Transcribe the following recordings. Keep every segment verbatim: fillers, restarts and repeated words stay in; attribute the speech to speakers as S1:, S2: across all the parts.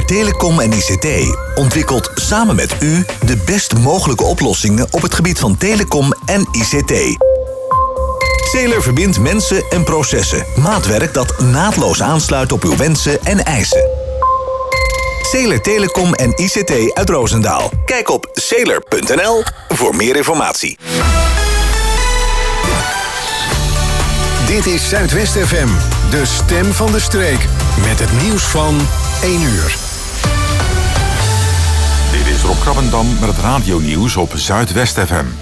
S1: Sailor Telecom en I C T ontwikkelt samen met u de best mogelijke oplossingen op het gebied van telecom en I C T. Sailor verbindt mensen en processen. Maatwerk dat naadloos aansluit op uw wensen en eisen. Sailor Telecom en I C T uit Roosendaal. Kijk op sailor punt n l voor meer informatie.
S2: Dit is Zuidwest F M, de stem van de streek. Met het nieuws van één uur.
S3: Dit is Rob Krabbendam met het radionieuws op Zuidwest F M.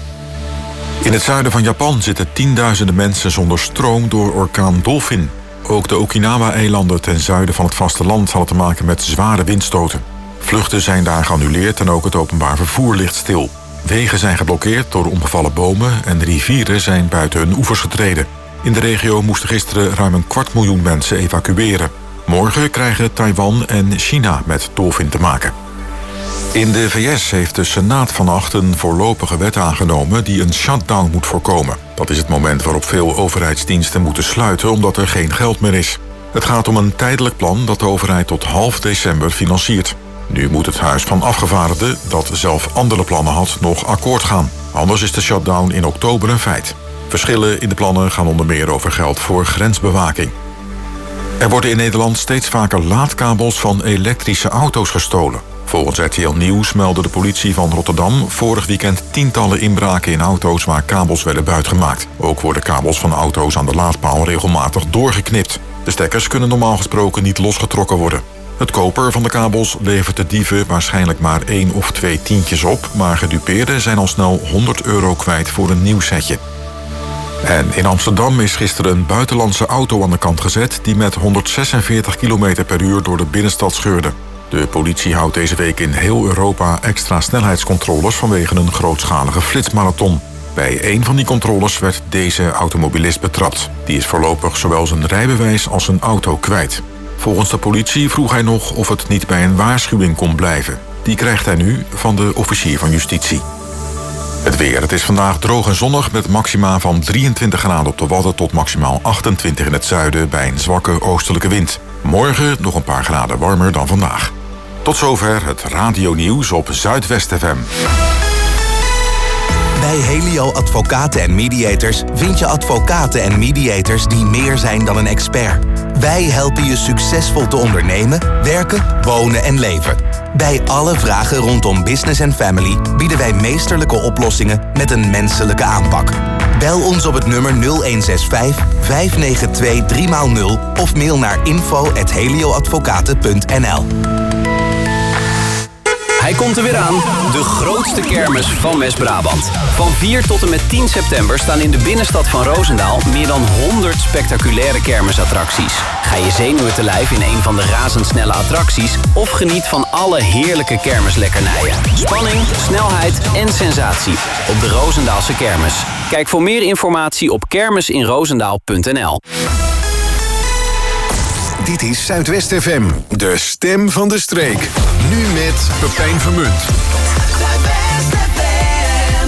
S3: In het zuiden van Japan zitten tienduizenden mensen zonder stroom door orkaan Dolphin. Ook de Okinawa-eilanden ten zuiden van het vasteland hadden te maken met zware windstoten. Vluchten zijn daar geannuleerd en ook het openbaar vervoer ligt stil. Wegen zijn geblokkeerd door omgevallen bomen en rivieren zijn buiten hun oevers getreden. In de regio moesten gisteren ruim een kwart miljoen mensen evacueren. Morgen krijgen Taiwan en China met Dolphin te maken. In de V S heeft de Senaat vannacht een voorlopige wet aangenomen die een shutdown moet voorkomen. Dat is het moment waarop veel overheidsdiensten moeten sluiten omdat er geen geld meer is. Het gaat om een tijdelijk plan dat de overheid tot half december financiert. Nu moet het Huis van Afgevaardigden, dat zelf andere plannen had, nog akkoord gaan. Anders is de shutdown in oktober een feit. Verschillen in de plannen gaan onder meer over geld voor grensbewaking. Er worden in Nederland steeds vaker laadkabels van elektrische auto's gestolen. Volgens R T L Nieuws meldde de politie van Rotterdam vorig weekend tientallen inbraken in auto's waar kabels werden buitgemaakt. Ook worden kabels van auto's aan de laadpaal regelmatig doorgeknipt. De stekkers kunnen normaal gesproken niet losgetrokken worden. Het koper van de kabels levert de dieven waarschijnlijk maar één of twee tientjes op, maar gedupeerden zijn al snel honderd euro kwijt voor een nieuw setje. En in Amsterdam is gisteren een buitenlandse auto aan de kant gezet die met honderdzesenveertig kilometer per uur door de binnenstad scheurde. De politie houdt deze week in heel Europa extra snelheidscontroles vanwege een grootschalige flitsmarathon. Bij een van die controles werd deze automobilist betrapt. Die is voorlopig zowel zijn rijbewijs als zijn auto kwijt. Volgens de politie vroeg hij nog of het niet bij een waarschuwing kon blijven. Die krijgt hij nu van de officier van justitie. Het weer. Het is vandaag droog en zonnig met maxima van drieëntwintig graden op de Wadden tot maximaal achtentwintig in het zuiden bij een zwakke oostelijke wind. Morgen nog een paar graden warmer dan vandaag. Tot zover het radionieuws op Zuidwest F M.
S1: Bij Helio Advocaten en Mediators vind je advocaten en mediators die meer zijn dan een expert. Wij helpen je succesvol te ondernemen, werken, wonen en leven. Bij alle vragen rondom business en family bieden wij meesterlijke oplossingen met een menselijke aanpak. Bel ons op het nummer nul een zes vijf, vijf negen twee, drie nul of mail naar info at helioadvocaten punt n l.
S4: Hij komt er weer aan, de grootste kermis van West-Brabant. Van vier tot en met tien september staan in de binnenstad van Roosendaal meer dan honderd spectaculaire kermisattracties. Ga je zenuwen te lijf in een van de razendsnelle attracties of geniet van alle heerlijke kermislekkernijen. Spanning, snelheid en sensatie op de Roosendaalse kermis. Kijk voor meer informatie op kermisinroosendaal punt n l.
S2: Dit is Zuidwest F M, de stem van de streek. Nu met Pepijn Vermunt.
S5: Zuidwest F M.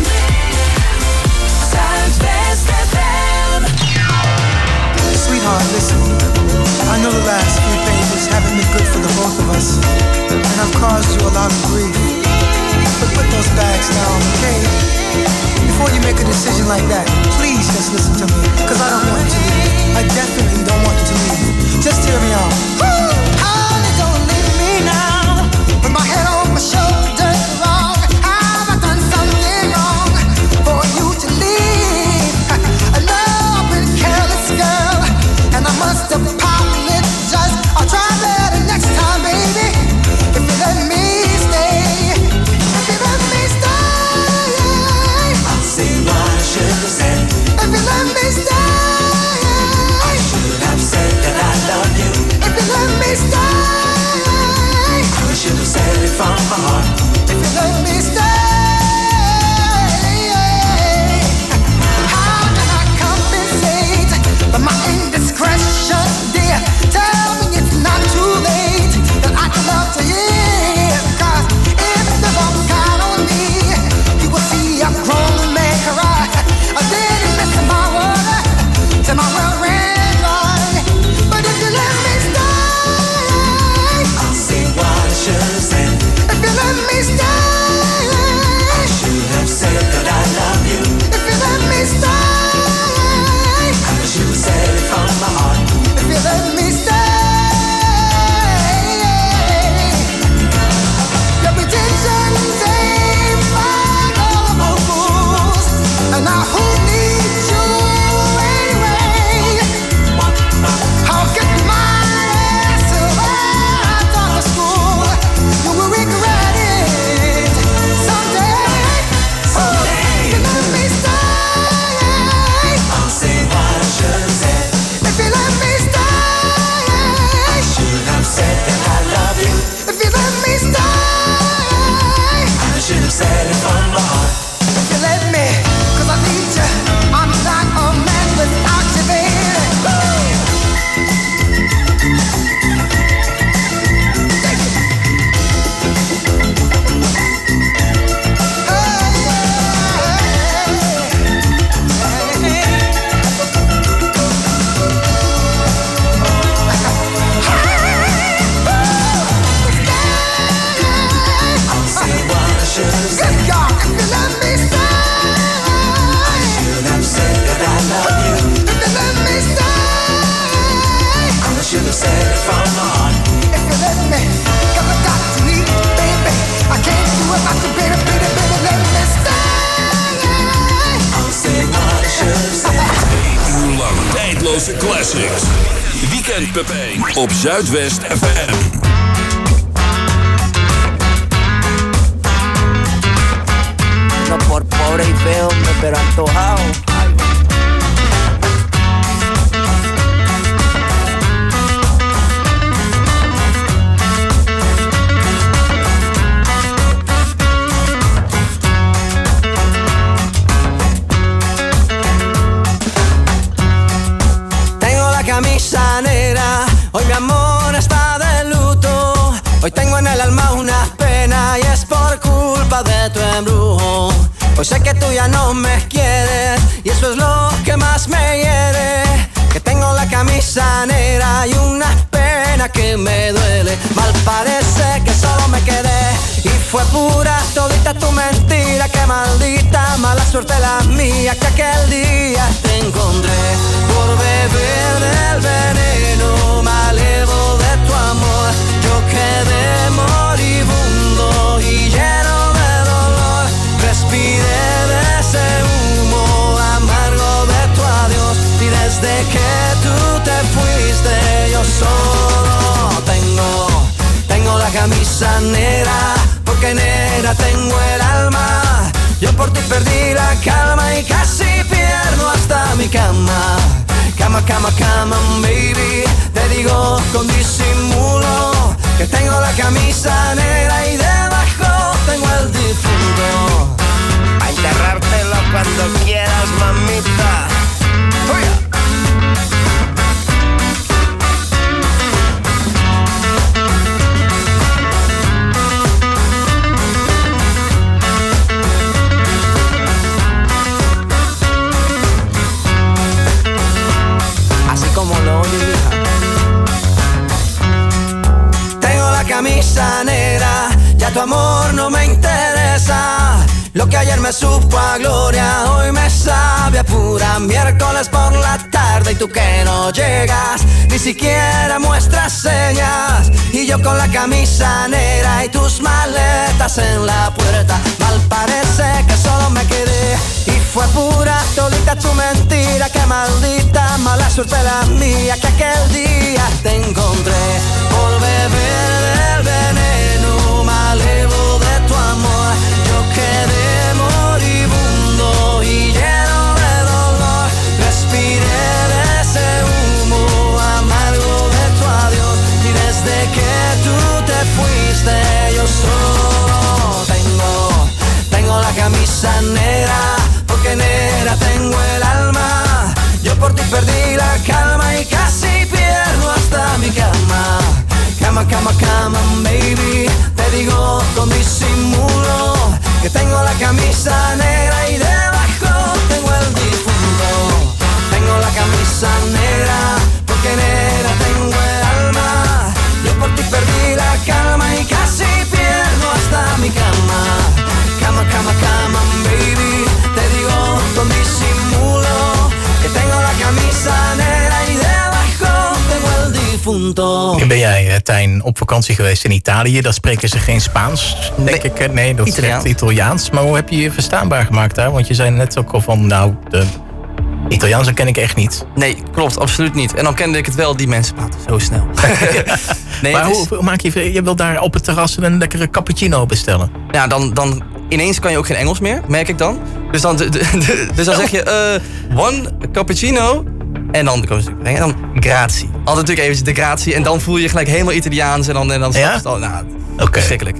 S5: Zuidwest F M.
S6: Sweetheart, listen. I know the last few pages haven't been good for the both of us. And I've caused you a lot of grief. But put those bags down, okay? Before you make a decision like that, please just listen to me. Because I don't want you to leave. I definitely don't want you to leave. Just hear me out. Honey, don't leave me now. With my head on my shoulders wrong. Have I done something wrong for you to leave? I know I've been careless, girl, and I must apologize. I'll try better next time, baby. If you let me stay, if you let me stay, I'll say what I should have said. If you let me stay, I should
S7: Classics. Weekend Pepijn op Zuidwest F M.
S8: No por pobre y feo, pero antojado.
S9: Camisa negra, hoy mi amor está de luto. Hoy tengo en el alma una pena y es por culpa de tu embrujo. Hoy sé que tú ya no me quieres y eso es lo que más me hiere. Que tengo la camisa negra y una pena que me duele. Mal parece que solo me quedé y fue pura todita tu mentira. Que maldita mala suerte la mía que aquel día te encontré. Por beber del veneno malevo de tu amor, yo quedé moribundo y lleno de dolor. Respiré de ese humo amargo de tu adiós y desde que tú te fuiste yo solo tengo, tengo la camisa negra, porque negra tengo el alma. Yo por ti perdí la calma y casi pierdo hasta mi cama. Cama, cama, cama, baby, te digo con disimulo que tengo la camisa negra y debajo tengo el difunto.
S8: A enterrártelo cuando quieras, mamita. ¡Uy!
S9: Como lo oye, tengo la camisa negra, ya tu amor no me interesa. Lo que ayer me supo a gloria, hoy me sabe a pura. Miércoles por la tarde y tú que no llegas, ni siquiera muestras señas. Y yo con la camisa negra y tus maletas en la puerta. Mal parece que solo me quedé y fue pura todita tu mentira. Que maldita mala suerte la mía que aquel día te encontré. Por beber del veneno malevo de tu amor, yo quedé moribundo y lleno de dolor. Respiré de ese humo amargo de tu adiós y desde que tú te fuiste yo solo tengo, tengo la camisa negra, porque negra tengo el alma. Yo por ti perdí la calma y casi pierdo hasta mi cama. Cama, cama, cama, baby, te digo con disimulo que tengo la camisa negra y debajo tengo el difunto. Tengo la camisa negra, porque negra tengo el alma. Yo por ti perdí la calma y casi pierdo hasta mi cama. Cama, cama, cama, baby, te digo con disimulo que tengo la camisa negra y debajo tengo el difunto.
S10: Ben jij, Tijn, op vakantie geweest in Italië? Daar spreken ze geen Spaans, denk nee, ik. Nee, dat
S11: Italiaans.
S10: is echt Italiaans. Maar hoe heb je je verstaanbaar gemaakt daar? Want je zei net ook al van, nou, de Italiaanse ken ik echt niet.
S11: Nee, klopt, absoluut niet. En dan kende ik het wel, die mensen praten zo snel. nee,
S10: maar
S11: is...
S10: hoe, hoe maak je, je wilt daar op het terras een lekkere cappuccino bestellen?
S11: Ja, dan, dan ineens kan je ook geen Engels meer, merk ik dan. Dus dan, de, de, de, dus dan zeg je, uh, one cappuccino. En dan komen ze en dan grazie. Altijd natuurlijk even de grazie. En dan voel je je gelijk helemaal Italiaans. En dan, en dan
S10: ja?
S11: het al, nou,
S10: okay.
S11: verschrikkelijk.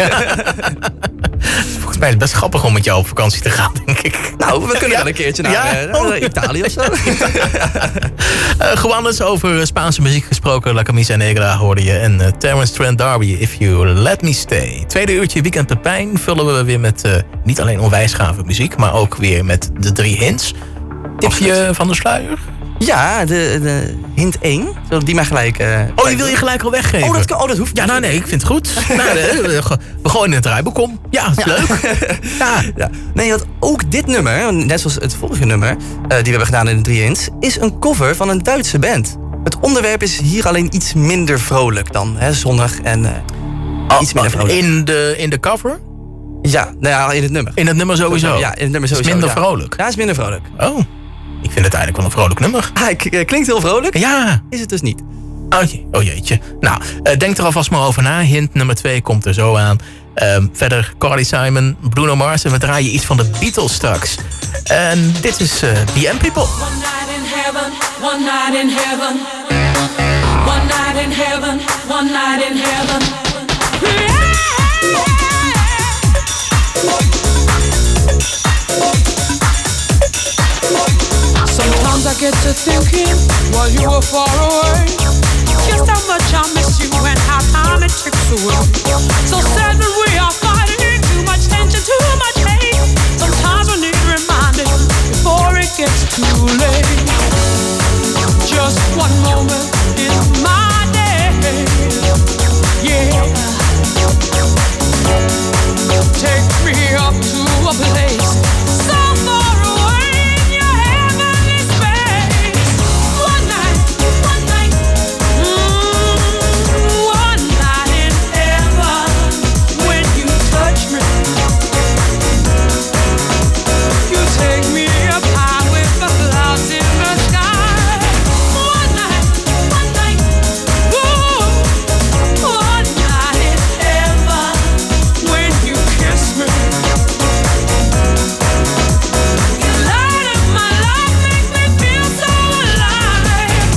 S10: Volgens mij is het best grappig om met jou op vakantie te gaan, denk ik.
S11: Nou, we kunnen ja? wel een keertje naar, ja? uh, naar oh. Italië of zo. uh,
S10: gewoon eens over Spaanse muziek gesproken. La Camisa Negra hoorde je. En uh, Terence Trent D'Arby, If You Let Me Stay. Tweede uurtje Weekend Pepijn vullen we weer met uh, niet alleen onwijs gave muziek, maar ook weer met de drie hints. Tipje van de sluier?
S11: Ja, de, de hint één. Zullen die maar gelijk... Uh,
S10: oh, die wil je gelijk al weggeven?
S11: Oh, dat, kan, oh, dat hoeft niet.
S10: Ja, nou nee, ik vind het goed. nou, de, we gooien in het draaiboek om. Ja, ja. Leuk. ja.
S11: Ja. Nee, want ook dit nummer, net zoals het vorige nummer... Uh, die we hebben gedaan in de drie hints... is een cover van een Duitse band. Het onderwerp is hier alleen iets minder vrolijk dan hè, zonnig en uh, oh, iets minder vrolijk.
S10: In de, in de cover?
S11: Ja, nou ja, in het nummer.
S10: In het nummer sowieso?
S11: Ja, in het nummer sowieso.
S10: Is minder
S11: ja.
S10: vrolijk?
S11: Ja, is minder vrolijk.
S10: Oh. Ik vind het eigenlijk wel een vrolijk nummer.
S11: Ah, ik, uh, klinkt heel vrolijk.
S10: Ja.
S11: Is het dus niet.
S10: Oh, je, oh jeetje. Nou, uh, denk er alvast maar over na. Hint nummer twee komt er zo aan. Um, verder Carly Simon, Bruno Mars en we draaien iets van de Beatles straks. En dit is uh, The M People.
S5: One night in heaven, one night in heaven. One night in heaven, one night in heaven.
S12: Sometimes I get to thinking while you were far away, just how much I miss you and how time it ticks away. So sad when we are fighting, too much tension, too much hate. Sometimes we need reminding before it gets too late. Just one moment in my day, yeah. Take me up to a place so far away in your heavenly space. One night, one night, mm, one night in heaven. When you touch me, you take me up high with the clouds in the sky. One night, one night, ooh, one night in heaven. When you kiss me, you light up my life, make me feel so alive.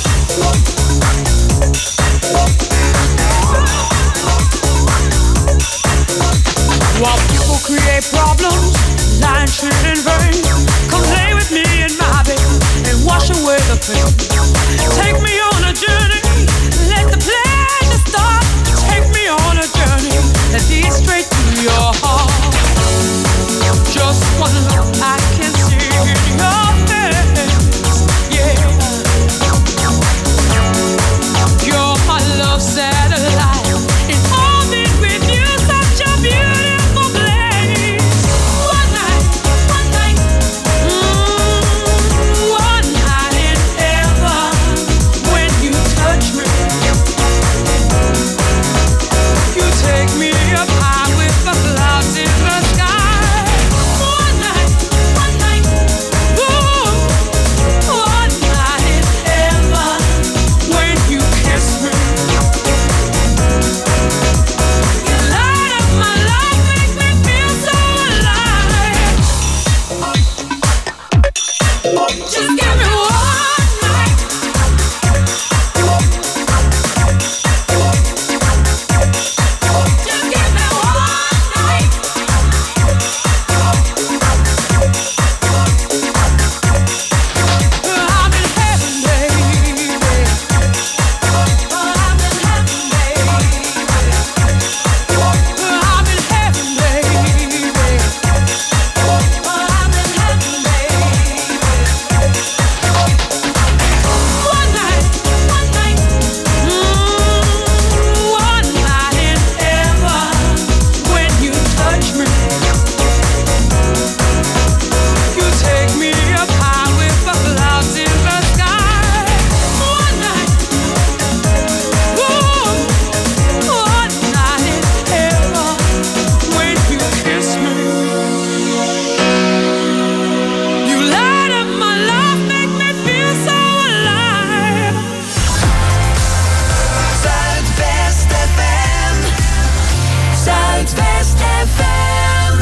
S12: While people create problems, lying shit in vain, come lay with me in my bed and wash away the pain. Take me on a journey, let the pleasure start. Take me on a journey that leads straight to your heart. Just one look I can see in your face, yeah. You're my love satellite, in orbit with you, such a beautiful place. One night, one night, mm, one night in heaven. When you touch me, you take me up high with the clouds in the sky. One night, one night, ooh, one night in heaven. When you kiss me, you light up my life, make me feel so alive. Just give me one night. Just give me one night. I'm in heaven, baby. I'm in heaven, baby. I'm in heaven, baby. I'm in heaven, baby. One night, one night, mm, one night in heaven. When you touch me, you take me up high with the clouds in the sky. One night, ooh, one night in heaven. When you kiss me, you light up my life, make me feel so alive.
S5: Zuidwest F M. Zuidwest F M.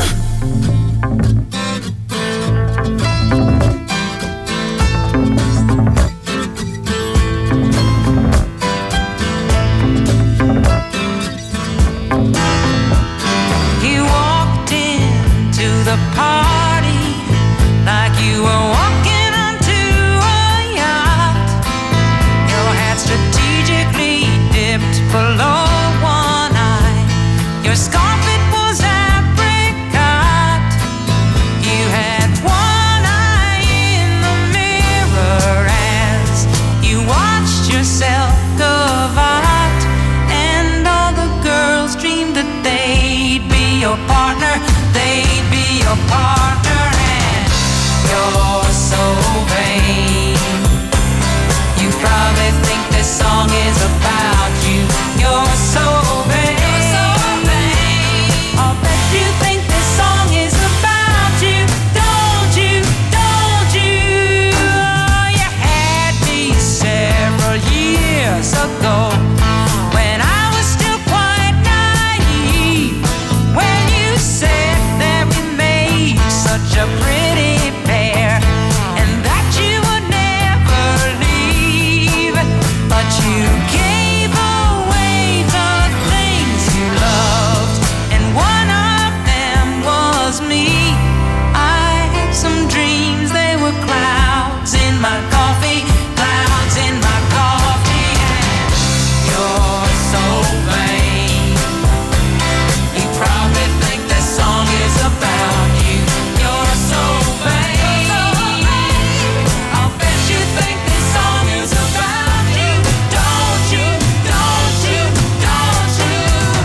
S12: You walked into the party like you were walking onto a yacht. Your hat strategically dipped below one eye. Your scarf, it was apricot. You had one eye in the mirror as you watched yourself go out. And all the girls dreamed that they'd be your partner. They'd be your partner. And you're so vain. You probably think this song is about you. You're so vain. You're so vain.
S5: such a pretty pair, and that you would never leave. But you gave away the things you loved, and one of them was me. I had some dreams, they were clouds in my coffee, clouds in my coffee, and you're so vain. You probably think this song is about you. You're so vain. I'll bet you think this song is about you. Don't you, don't you, don't you?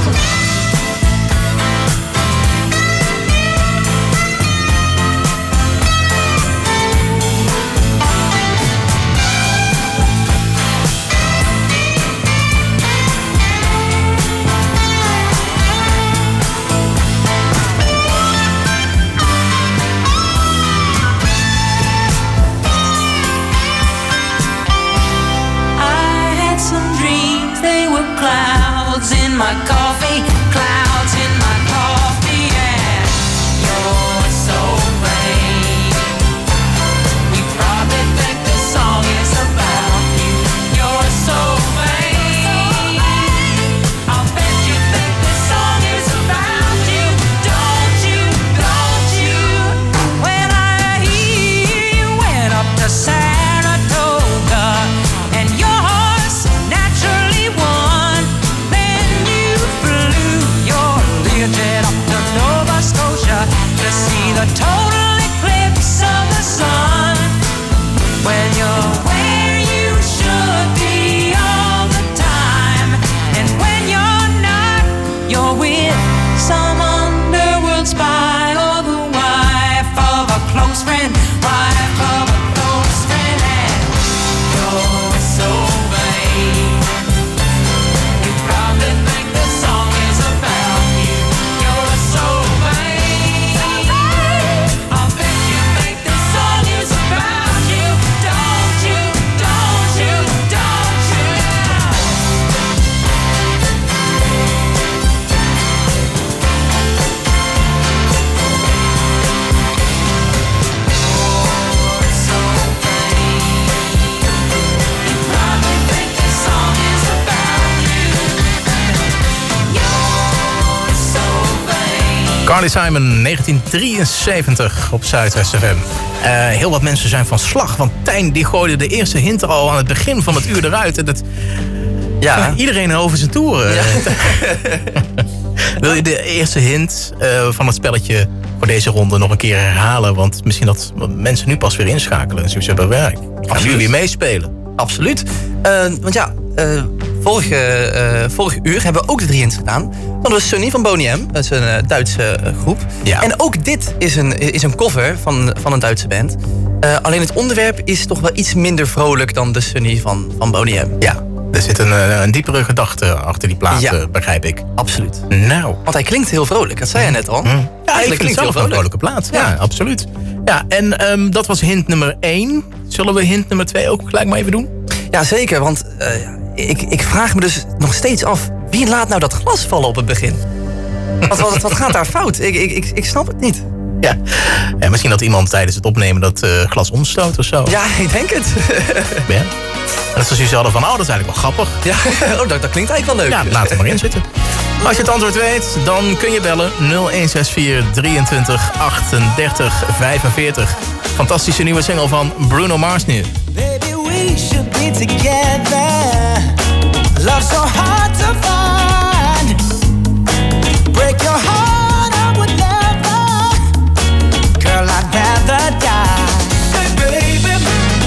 S5: I had some dreams, they were clouds in my coffee, clouds in my coffee, and you're so vain. You probably think this song is about you. You're so vain. I'll bet you think this song is about you. Don't you, don't you? When I hear you went up to Saratoga and your horse naturally won, then you flew your Learjet up to Nova Scotia to see the total eclipse of the sun. When you're where you should be all the time, and when you're not, you're with some underworld spy or the wife of a close friend, wife of a close friend, and you're so vain. You probably think this song is about you. You're so vain. I'll bet you think this song is about you. Don't you, don't you, don't you? You're so vain. You probably think this song is about you. You're so vain.
S10: Carly Simon, negentien drieënzeventig op Zuidwest F M. Eh, heel wat mensen zijn van slag, want Tijn die gooide de eerste hint al aan het begin van het uur eruit. En dat,
S11: Ja.
S10: iedereen over zijn toeren. Wil je de eerste hint eh, van het spelletje voor deze ronde nog een keer herhalen? Want misschien dat mensen nu pas weer inschakelen en zoiets hebben werk. Als jullie weer meespelen.
S11: Absoluut. Uh, want ja, uh, vorige, uh, vorige uur hebben we ook de drie hints gedaan. Dat was Sunny van Boney M. Dat is een uh, Duitse uh, groep.
S10: Ja.
S11: En ook dit is een, is een cover van, van een Duitse band. Uh, alleen het onderwerp is toch wel iets minder vrolijk dan de Sunny van, van Boney M.
S10: Ja, er zit een, een diepere gedachte achter die plaat,
S11: Ja.
S10: uh, begrijp ik.
S11: Absoluut.
S10: Nou.
S11: Want hij klinkt heel vrolijk, dat zei je net al.
S10: Mm. Ja, ik
S11: Eigenlijk
S10: vind
S11: klinkt
S10: het
S11: heel
S10: zelf een
S11: vrolijk.
S10: vrolijke plaat. Ja,
S11: Ja.
S10: absoluut. Ja, en um, dat was hint nummer één. Zullen we hint nummer twee ook gelijk maar even doen?
S11: Ja, zeker. Want uh, ik, ik vraag me dus nog steeds af... wie laat nou dat glas vallen op het begin? Wat, wat, wat gaat daar fout? Ik, ik, ik, ik snap het niet.
S10: Ja. ja, misschien dat iemand tijdens het opnemen dat uh, glas omstoot of zo.
S11: Ja, ik denk het.
S10: Ja. En dat ze zoiets hadden van, oh, dat is eigenlijk wel grappig.
S11: Ja, oh, dat, dat klinkt eigenlijk wel leuk.
S10: Ja, laat het maar in zitten. Als je het antwoord weet, dan kun je bellen nul een zes vier drieëntwintig achtendertig vijfenveertig. Fantastische nieuwe single van Bruno Mars nu.
S9: Baby, we should be together. Love so hard to find. Break your heart, I would never. Girl, I'd rather die. Hey, baby,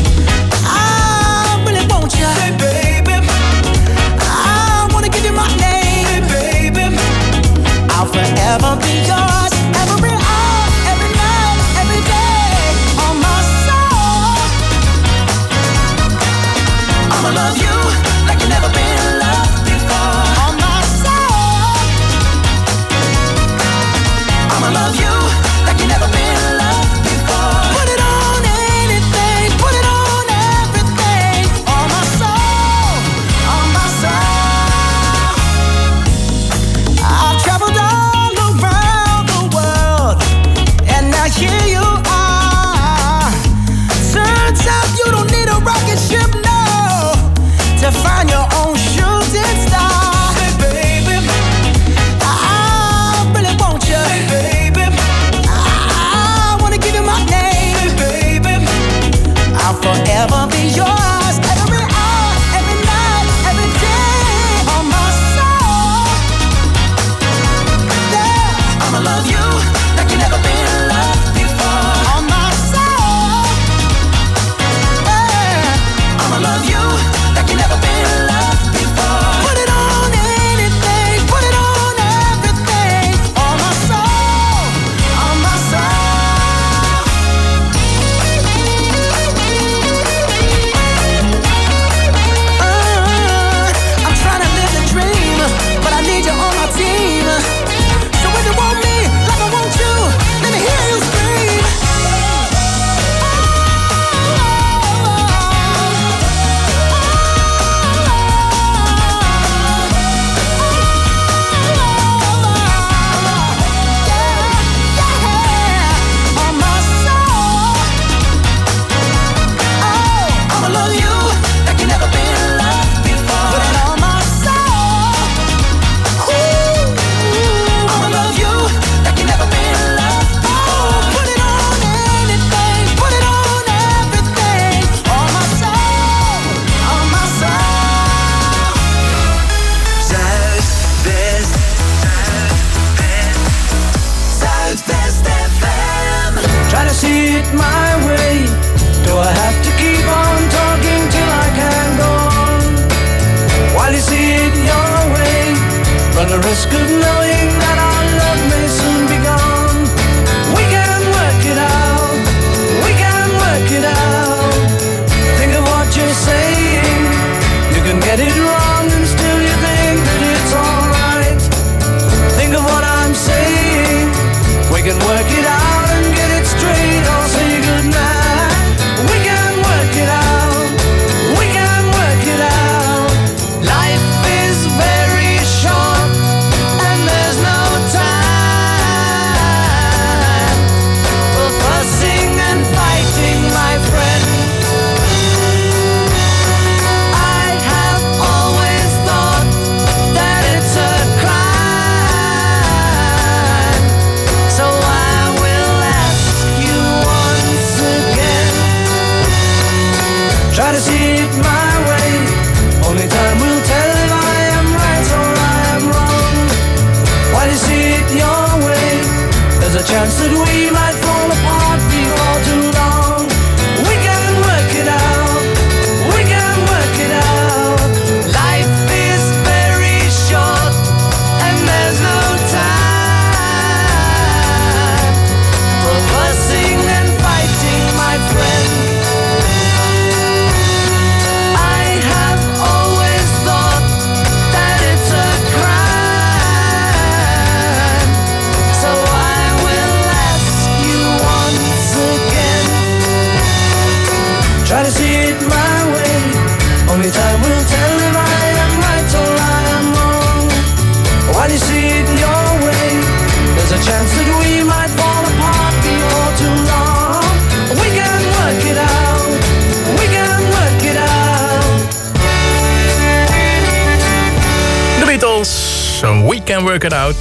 S9: I really want you. Hey, baby, I wanna give you my name. Hey, baby, I'll forever be yours. Every hour, every night, every day. On my soul, I'ma love you like you never been loved before. On my soul, see it my way? Do I have to keep on talking till I can go on? While you see it your way, run the risk of knowing that our love may soon be gone. We can work it out, we can work it out. Think of what you're saying. You can get it wrong and still you think that it's alright. Think of what I'm saying. We can work it out and get it straight. I'll say goodnight. We can work it out, we can work it out. Life is very short and there's no time for fussing and fighting, my friend. I have always thought that it's a crime, so I will ask you once again. Try to see it my way, only time will tell if I am right or I am wrong. While you see it your way, there's a chance that we might fall apart before too long. We can work it out, we can work it out. Life is very short and there's no time for fussing and fighting, my friend. I have always thought that it's a crime, so I will ask you once again. Try to see it my way, only time will tell if I am right or I am wrong. While you see it your way, there's a chance that we might fall apart before too long. We can work it out, we can work it out.
S10: De Beatles, We Can Work It Out.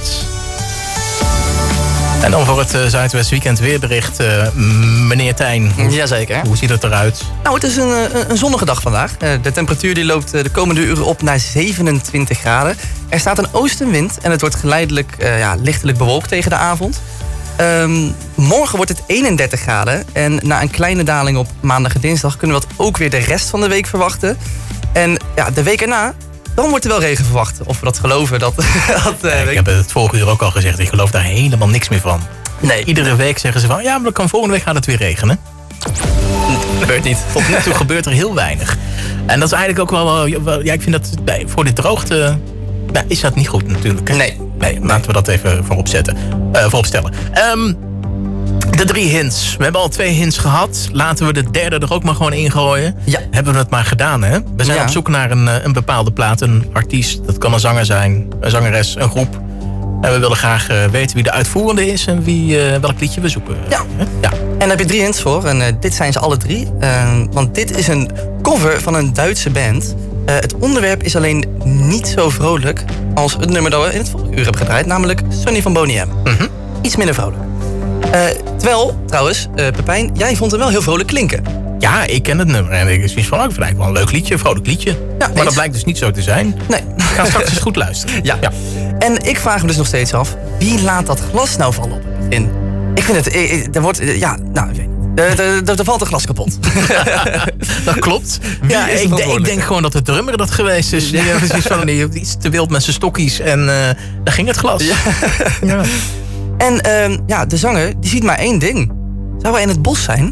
S10: En dan voor het uh, Zuidwest Weekend weerbericht, uh, meneer Tijn.
S11: Jazeker.
S10: Hoe ziet het eruit?
S11: Nou, het is een, een, een zonnige dag vandaag. Uh, de temperatuur die loopt uh, de komende uren op naar zevenentwintig graden. Er staat een oostenwind en het wordt geleidelijk uh, ja, lichtelijk bewolkt tegen de avond. Um, morgen wordt het eenendertig graden. En na een kleine daling op maandag en dinsdag kunnen we dat ook weer de rest van de week verwachten. En ja, de week erna, dan wordt er wel regen verwacht. Of we dat geloven. Dat, dat, uh,
S10: ja, ik heb het vorige uur ook al gezegd. Ik geloof daar helemaal niks meer van.
S11: Nee.
S10: Iedere week zeggen ze van, ja, maar dan kan volgende week gaat het weer regenen.
S11: Dat gebeurt niet.
S10: Tot nu toe gebeurt er heel weinig. En dat is eigenlijk ook wel, ja, ik vind dat bij, voor de droogte, nou, is dat niet goed natuurlijk. Hè?
S11: Nee.
S10: Nee, laten we dat even voorop zetten. Uh, voorop stellen. Um, de drie hints. We hebben al twee hints gehad. Laten we de derde er ook maar gewoon ingooien.
S11: Ja.
S10: Hebben we het maar gedaan, hè? We zijn
S11: Ja.
S10: op zoek naar een, een bepaalde plaat. Een artiest. Dat kan een zanger zijn. Een zangeres. Een groep. En we willen graag uh, weten wie de uitvoerende is. En wie, uh, welk liedje we zoeken.
S11: Ja.
S10: ja.
S11: En daar heb je drie hints voor. En uh, dit zijn ze alle drie. Uh, want dit is een cover van een Duitse band. Uh, het onderwerp is alleen niet zo vrolijk als het nummer dat we in het vorige uur hebben gedraaid. Namelijk Sonny van Boney M.
S10: Mm-hmm.
S11: Iets minder vrolijk. Uh, terwijl, trouwens, uh, Pepijn, jij vond hem wel heel vrolijk klinken.
S10: Ja, ik ken het nummer. En ik is zoiets van, oh, ik vind het eigenlijk wel een leuk liedje, een vrolijk liedje. Ja, maar
S11: eens.
S10: dat blijkt dus niet zo te zijn.
S11: Nee.
S10: Ik ga straks eens goed luisteren.
S11: Ja. ja. En ik vraag me dus nog steeds af, wie laat dat glas nou vallen op het begin? Ik vind het, eh, eh, er wordt, eh, ja, nou, ik weet niet. Er, er, er valt een glas kapot.
S10: Dat klopt.
S11: Wie
S10: Ja,
S11: is
S10: ik, ik denk gewoon dat de drummer dat geweest is. Die heeft zoiets van, die heeft iets te wild met zijn stokjes en uh, daar ging het glas.
S11: Ja.
S10: Ja.
S11: En uh, ja, de zanger, die ziet maar één ding. Zou hij in het bos zijn?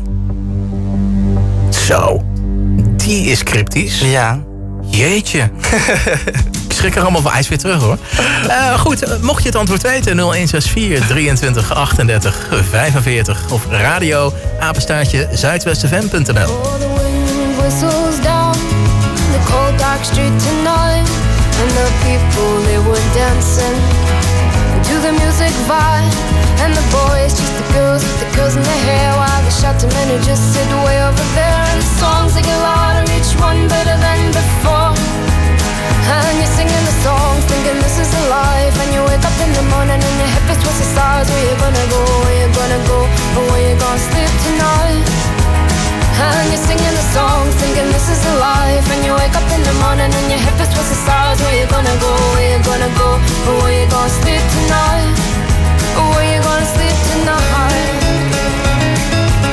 S10: Zo, die is cryptisch.
S11: Ja.
S10: Jeetje. Ik schrik er allemaal van. Hij is weer terug, hoor. Uh, goed, uh, mocht je het antwoord weten, nul een zes vier drieëntwintig achtendertig vijfenveertig of radio apenstaartje zuidwestfm punt n l.
S13: Whistles down the cold dark street tonight, and the people they were dancing to the music vibe, and the boys just the girls with the girls in their hair, while the shouting men who just sit way over there, and the songs they get louder, each one better than before, and you're singing the songs thinking this is a life, and you wake up in the morning and your hip is twisted stars. Where you gonna go, where you gonna go, or where you gonna sleep tonight? And you're singing the songs, thinking this is a life. And you wake up in the morning and your hip is twisted stars. Where you gonna go, where you gonna go, or where you gonna sleep tonight? Or where you gonna sleep tonight?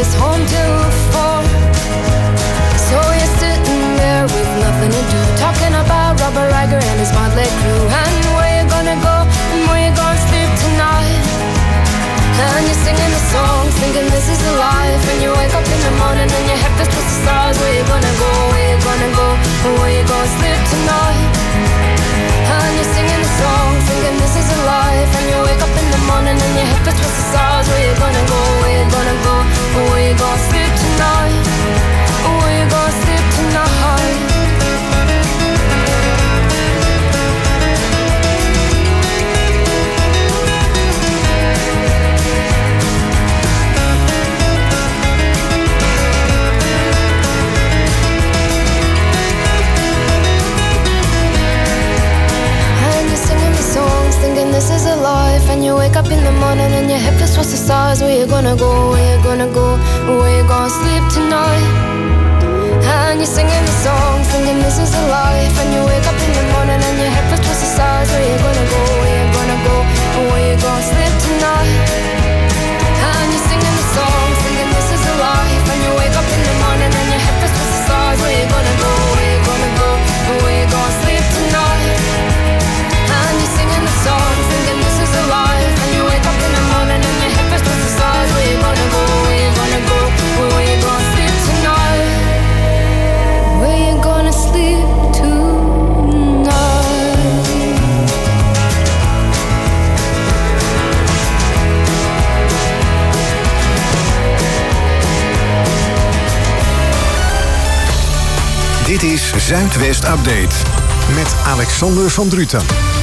S13: us home till four. So you're sitting there with nothing to do, talking about Robert Riger and his motley crew, and where you gonna go and where you gonna sleep tonight. And you're singing a song, thinking this is the life. And you wake up in the morning and your head feels towards the stars. Where you gonna go, where you gonna go, and where you gonna sleep tonight. And you're singing a song, thinking this is a life. And you wake up in the morning and your head feels towards the stars. Where you gonna go, where you gonna go, and where you gonna sleep tonight. Where you gonna sleep tonight. Thinking this is a life, and you wake up in the morning and your head feels towards the stars. Where you gonna go, where you gonna go, where you gonna sleep tonight. And you're singing the song, thinking this is a life, and you wake up in the morning and your head feels towards the stars. Where you gonna go, where you gonna go, where you gonna sleep tonight. And you're singing the song, thinking this is a life, and you wake up in the morning and your head feels towards the stars. Where you gonna go, where you gonna go, where you gonna sleep tonight. And you're singing the song, thinking this is a life, and you wake up in the morning and your head feels towards the stars. Where you gonna go, where you gonna go, where you gonna sleep tonight. Where you gonna sleep tonight.
S2: Dit is Zuidwest Update met Alexander van Druten.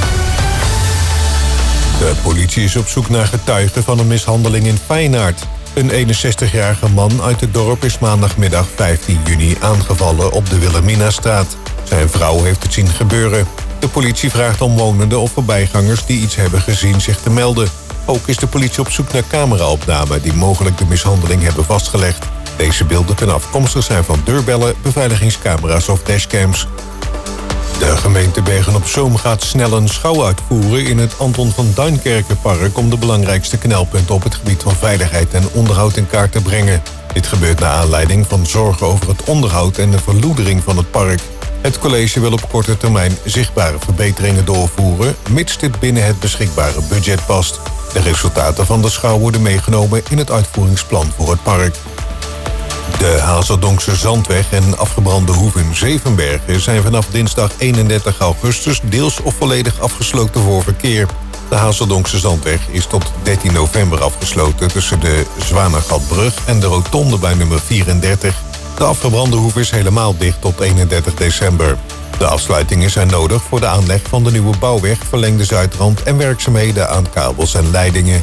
S14: De politie is op zoek naar getuigen van een mishandeling in Feyenaard. Een eenenzestigjarige man uit het dorp is maandagmiddag vijftien juni aangevallen op de Wilhelminastraat. Zijn vrouw heeft het zien gebeuren. De politie vraagt omwonenden of voorbijgangers die iets hebben gezien zich te melden. Ook is de politie op zoek naar cameraopnamen die mogelijk de mishandeling hebben vastgelegd. Deze beelden kunnen afkomstig zijn van deurbellen, beveiligingscamera's of dashcams. De gemeente Bergen-op-Zoom gaat snel een schouw uitvoeren in het Anton van Duinkerkenpark om de belangrijkste knelpunten op het gebied van veiligheid en onderhoud in kaart te brengen. Dit gebeurt naar aanleiding van zorgen over het onderhoud en de verloedering van het park. Het college wil op korte termijn zichtbare verbeteringen doorvoeren, mits dit binnen het beschikbare budget past. De resultaten van de schouw worden meegenomen in het uitvoeringsplan voor het park. De Hazeldonkse Zandweg en afgebrande hoeve in Zevenbergen zijn vanaf dinsdag eenendertig augustus deels of volledig afgesloten voor verkeer. De Hazeldonkse Zandweg is tot dertien november afgesloten tussen de Zwanergatbrug en de rotonde bij nummer vierendertig. De afgebrande hoeve is helemaal dicht tot eenendertig december. De afsluitingen zijn nodig voor de aanleg van de nieuwe bouwweg, verlengde Zuidrand en werkzaamheden aan kabels en leidingen.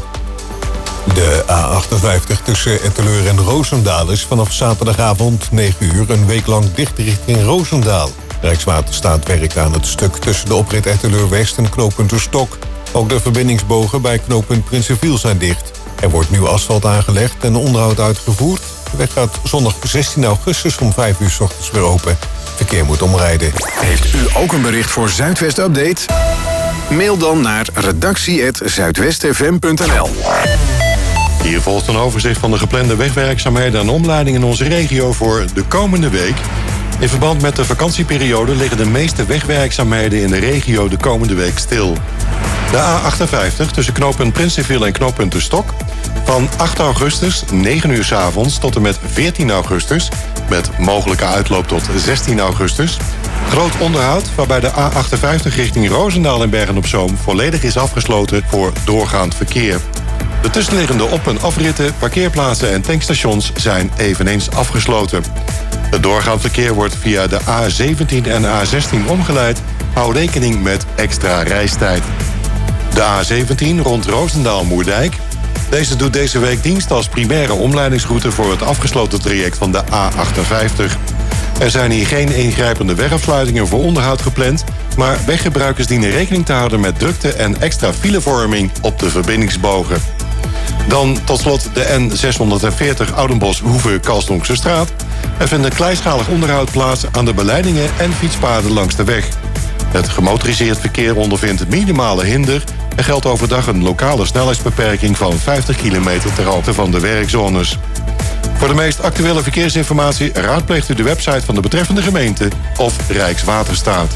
S14: De A achtenvijftig tussen Etteleur en Roosendaal is vanaf zaterdagavond negen uur een week lang dicht richting Roosendaal. Rijkswaterstaat werkt aan het stuk tussen de oprit Etteleur West en knooppunt De Stok. Ook de verbindingsbogen bij knooppunt Prinsenviel zijn dicht. Er wordt nieuw asfalt aangelegd en onderhoud uitgevoerd. De weg gaat zondag zestien augustus om vijf uur 's ochtends weer open. Verkeer moet omrijden.
S2: Heeft u ook een bericht voor Zuidwest Update? Mail dan naar redactie apenstaartje zuidwestfm punt n l.
S15: Hier volgt een overzicht van de geplande wegwerkzaamheden en omleidingen in onze regio voor de komende week. In verband met de vakantieperiode liggen de meeste wegwerkzaamheden in de regio de komende week stil. De A achtenvijftig tussen knooppunt Prinsenviel en knooppunt De Stok. Van acht augustus, negen uur 's avonds tot en met veertien augustus... met mogelijke uitloop tot zestien augustus. Groot onderhoud waarbij de A achtenvijftig richting Roosendaal en Bergen-op-Zoom... volledig is afgesloten voor doorgaand verkeer. De tussenliggende op- en afritten, parkeerplaatsen en tankstations zijn eveneens afgesloten. Het doorgaand verkeer wordt via de A zeventien en A zestien omgeleid. Hou rekening met extra reistijd. De A zeventien rond Roosendaal-Moerdijk. Deze doet deze week dienst als primaire omleidingsroute voor het afgesloten traject van de A achtenvijftig. Er zijn hier geen ingrijpende wegafsluitingen voor onderhoud gepland, maar weggebruikers dienen rekening te houden met drukte en extra filevorming op de verbindingsbogen. Dan tot slot de N zeshonderdveertig Oudenbosch-Hoeve-Kalsdonkse straat. Er vindt een kleinschalig onderhoud plaats aan de beleidingen en fietspaden langs de weg. Het gemotoriseerd verkeer ondervindt minimale hinder. Er geldt overdag een lokale snelheidsbeperking van vijftig kilometer ter hoogte van de werkzones. Voor de meest actuele verkeersinformatie raadpleegt u de website van de betreffende gemeente of Rijkswaterstaat.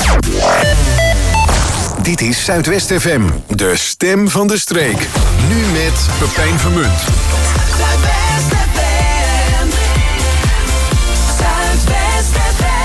S2: Dit is Zuidwest F M, de stem van de streek. Nu met Pepijn Vermunt.
S5: Zuidwest F M. Zuidwest F M.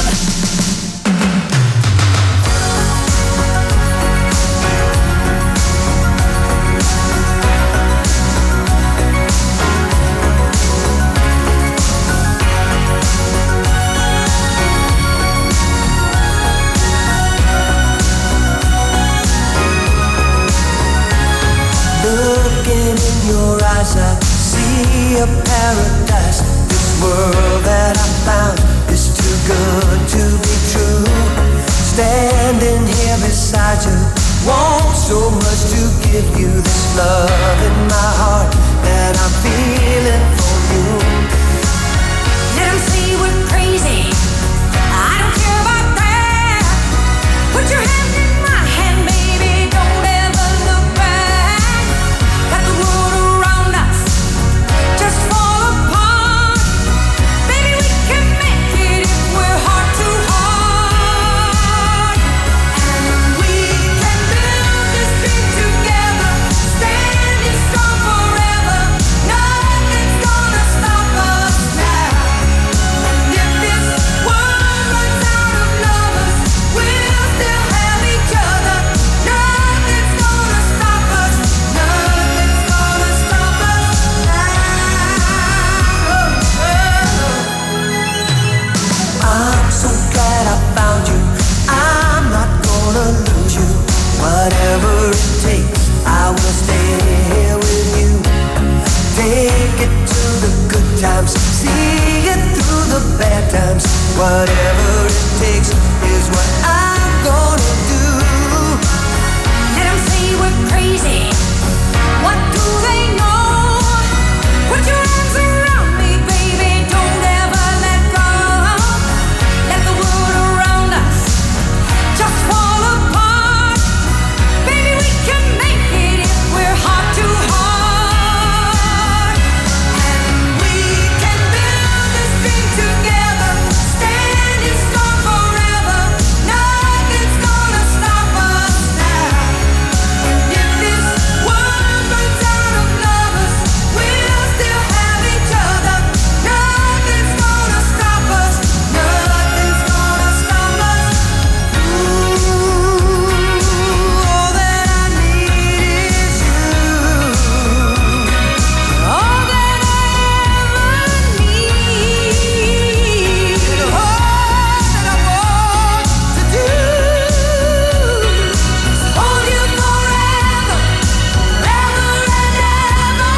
S9: Looking in your eyes, I see a paradise. This world that I found is too good to be true. Standing here beside you, want so much to give you this love in my heart that I'm feeling for you.
S5: Let 'em say we're crazy. I don't care about that. Put your hand in my hand, baby. Don't ever look back. Let the world around us just fall apart. Baby, we can make it if we're heart to heart. And we can build this dream together, standing strong forever. Nothing's gonna stop us now. And if this world runs out of lovers, we'll still have each other. Nothing's gonna stop us. Nothing's gonna stop us now.
S9: I'm so glad I found you. I'm not gonna lose you. Whatever it takes, I will stay here with you. Take it to the good times, see it through the bad times. Whatever it takes is what I'm gonna do.
S5: Let 'em say we're crazy. What do they know? Put your arms around me, baby. Don't ever let go. Let the world around us just fall apart. Baby, we can make it if we're heart to heart. And we can build this dream together, standing strong forever. Nothing's gonna stop us now. And if this world runs out of lovers, we'll still have each other. Nothing's gonna stop us. Nothing's gonna stop us. Ooh, all that I need is you. All that I ever need. All that I want to do is hold you forever, forever and ever.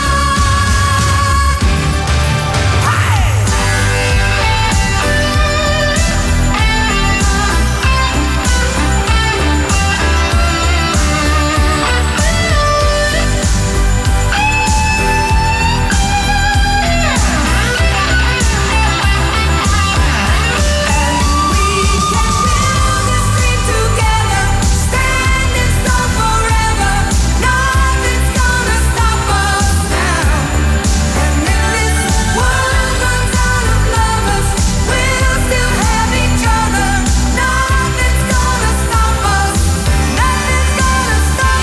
S5: Together, standing strong forever. Nothing's gonna stop us now. And if this world runs out of lovers, we'll still have each other. Nothing's gonna stop us. Nothing's gonna stop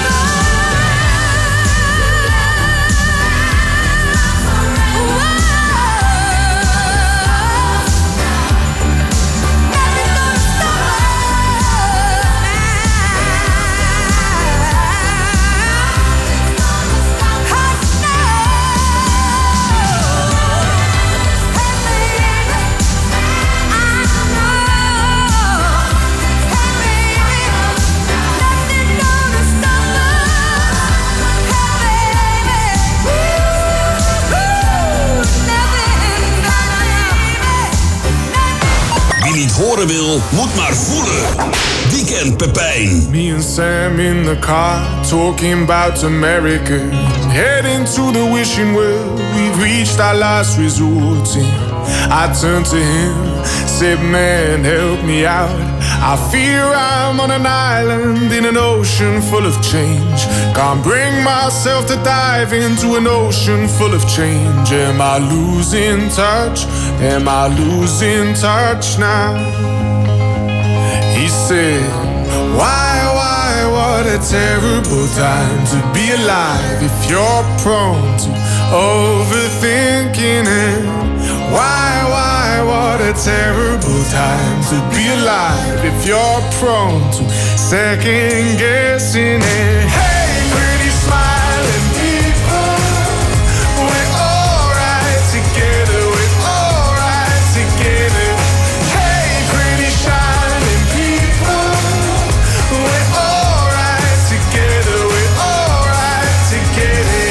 S7: Wie niet horen wil, moet maar voelen. Weekend Pepijn.
S16: Me and Sam in the car, talking about America. Heading to the wishing well, we've reached our last resort. I turned to him, said, man, help me out. I fear I'm on an island in an ocean full of change. Can't bring myself to dive into an ocean full of change. Am I losing touch? Am I losing touch now? He said, why, why, what a terrible time to be alive if you're prone to overthinking it. Why, why, what a terrible time to be alive if you're prone to second guessing it. Hey, pretty smiling people, we're alright together, we're alright together. Hey, pretty shining people, we're alright together, we're alright together.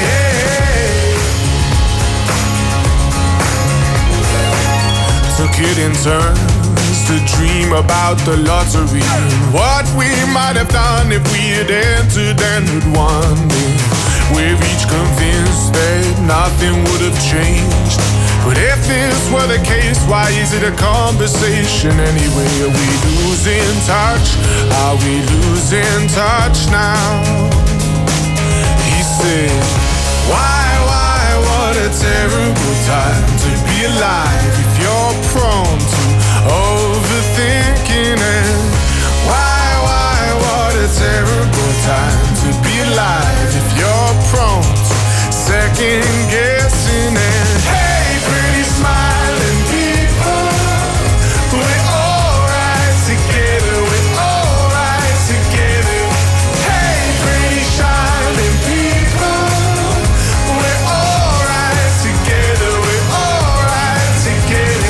S16: Took it in turns to dream about the lottery and what we might have done if we had entered and had won. We're each convinced that nothing would have changed. But if this were the case, why is it a conversation anyway? Are we losing touch? Are we losing touch now? He said, why, why, what a terrible time to be alive if you're prone to overthinking it. Why, why, what a terrible time to be alive if you're prone to second guessing it. Hey, pretty smiling people, we're alright together, we're alright together. Hey, pretty shining people, we're alright together, we're alright together.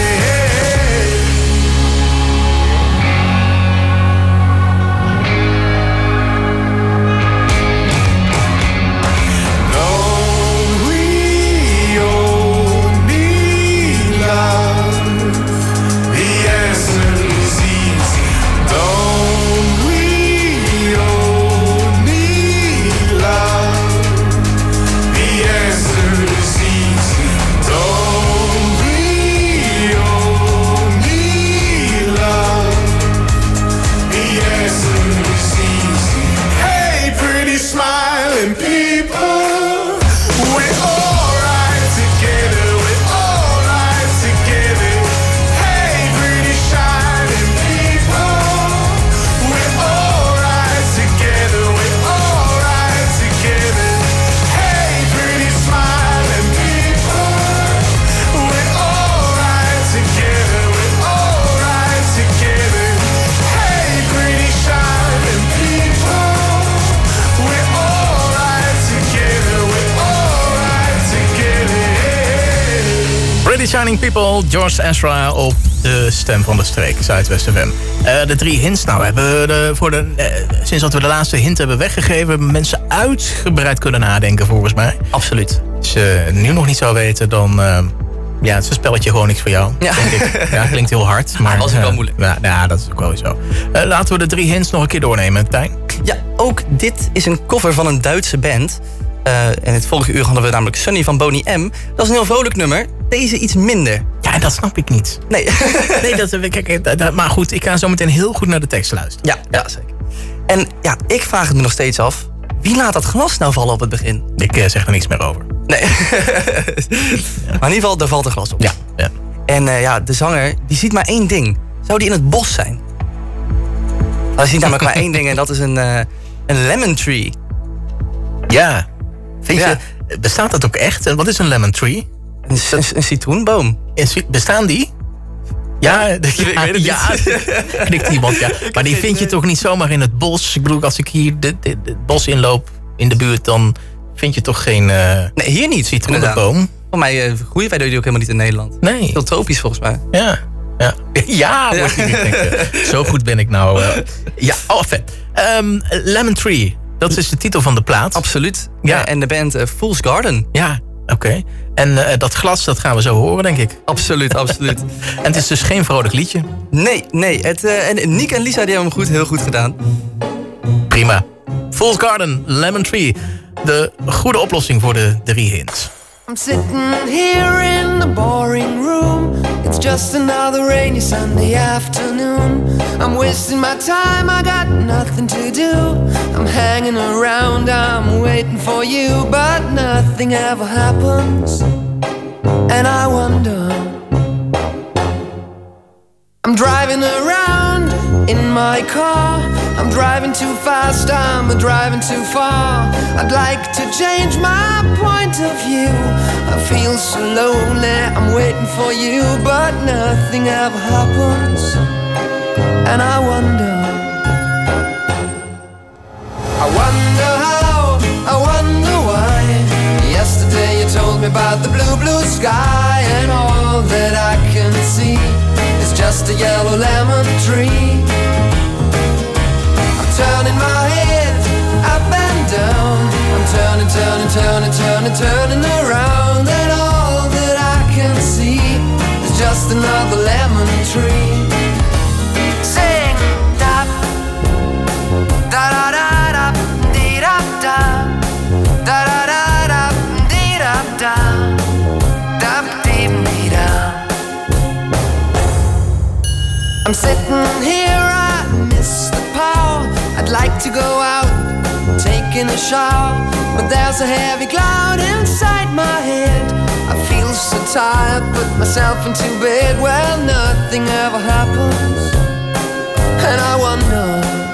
S16: Don't we all need love? The answer is easy. Don't we all need love? The answer is easy. Don't we all need love? The answer is easy. Hey, pretty smiling people, we're alright together, we're alright together. Hey, pretty shining people, we're alright together, we're alright together. Hey, pretty smiling people, we're alright together, we're alright together. Hey, pretty shining people, we're alright together, we're alright together.
S10: Pretty Shining People, George Ezra op de stem van de streek, Zuidwest F M. Uh, de drie hints, nou hebben we de, voor de, uh, sinds dat we de laatste hint hebben weggegeven, hebben mensen uitgebreid kunnen nadenken volgens mij.
S11: Absoluut.
S10: Als je nu nog niet zou weten, dan uh, ja, het is een spelletje gewoon niks voor jou,
S11: Ja.
S10: denk ik. Ja, klinkt heel hard, maar...
S11: Ah, was ook wel
S10: uh,
S11: moeilijk.
S10: Ja, ja, dat is ook wel zo. Uh, laten we de drie hints nog een keer doornemen, Tijn.
S11: Ja, ook dit is een cover van een Duitse band. Uh, en het vorige uur hadden we namelijk Sunny van Boney M. Dat is een heel vrolijk nummer. Deze iets minder.
S10: Ja, dat snap ik niet.
S11: Nee.
S10: nee, dat, kijk, dat, dat, maar goed, ik ga zo meteen heel goed naar de tekst luisteren.
S11: Ja, ja, zeker. En ja, ik vraag het me nog steeds af. Wie laat dat glas nou vallen op het begin?
S10: Ik uh, zeg er niks meer over.
S11: Nee. Maar in ieder geval, daar valt een glas op.
S10: Ja, ja.
S11: En uh, ja, de zanger, die ziet maar één ding. Zou die in het bos zijn? Hij ziet namelijk maar één ding en dat is een, uh, een lemon tree.
S10: Ja. Vind
S11: Ja.
S10: je, bestaat dat ook echt? En wat is een lemon tree?
S11: Een, een, een citroenboom.
S10: Een ci- bestaan die? Ja, ja,
S11: ik weet het niet.
S10: ja, knikt iemand, ja. Maar die vind je toch niet zomaar in het bos? Ik bedoel, als ik hier de- de- de- het bos inloop in de buurt, dan vind je toch geen uh,
S11: Nee, hier niet.
S10: citroenenboom?
S11: Voor mij uh, groeien wij die ook helemaal niet in Nederland.
S10: Nee.
S11: Heel tropisch volgens mij.
S10: Ja. Ja, ja, word je niet denken. Zo goed ben ik nou. Uh, ja, oh, vet. Um, Lemon Tree, dat is de titel van de plaat.
S11: Absoluut.
S10: Ja.
S11: Ja. En de band uh, Fool's Garden.
S10: Ja, oké. Okay. En uh, dat glas, dat gaan we zo horen, denk ik.
S11: Absoluut, absoluut.
S10: En het is dus geen vrolijk liedje.
S11: Nee, nee. Het, uh, en Nick en Lisa die hebben hem goed, heel goed gedaan.
S10: Prima. Fool's Garden, Lemon Tree. De goede oplossing voor de drie hints.
S17: I'm sitting here in the boring room. It's just
S9: just another rainy Sunday afternoon. I'm wasting my time, I got nothing to do. I'm hanging around, I'm waiting for you, but nothing ever happens. And I wonder, I'm driving around in my car. I'm driving too fast, I'm driving too far. I'd like to change my point of view. I feel so lonely, I'm waiting for you, but nothing ever happens. And I wonder, I wonder how, I wonder why. Yesterday you told me about the blue, blue sky, and all that I can see is just a yellow lemon tree. Turning my head up and down. I'm turning, turning, turning, turning, turning around, and all that I can see is just another lemon tree. Sing da da da da da dee da da da da da da dee da da da dee dee da. I'm sitting here, I miss the power. I'd like to go out, taking a shower, but there's a heavy cloud inside my head. I feel so tired, put myself into bed. Well, nothing ever happens, and I wonder,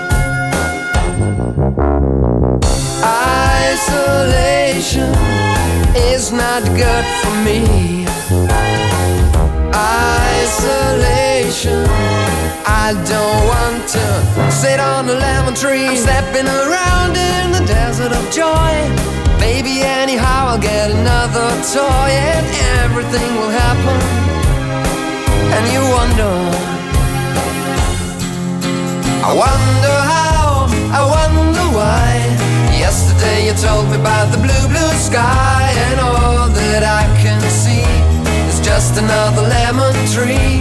S9: isolation is not good for me. Isolation, I don't want to sit on a lemon tree. I'm stepping around in the desert of joy. Maybe anyhow I'll get another toy, and everything will happen. And you wonder, I wonder how, I wonder why. Yesterday you told me about the blue, blue sky, and all that I can see is just another lemon tree.